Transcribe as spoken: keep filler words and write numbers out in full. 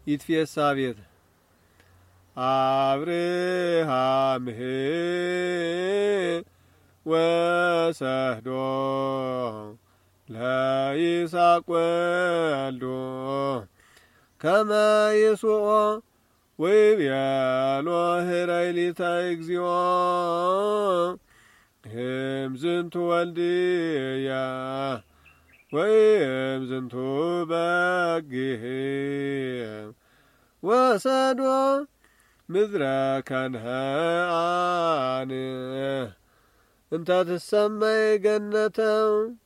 ይትፌሳ ቤት አብርሃም ወሰዶ ለይስሐቅ ወልዶ ከመ ይስኦ ወይቤሎ ህራይ ሊታይ እግዚኦ ህም ዝንቱ ወልድያ ወይም ዝንቱ በግህ ወሰዶ ምድረ ከነዓን እንተ ትሰመይ ገነተ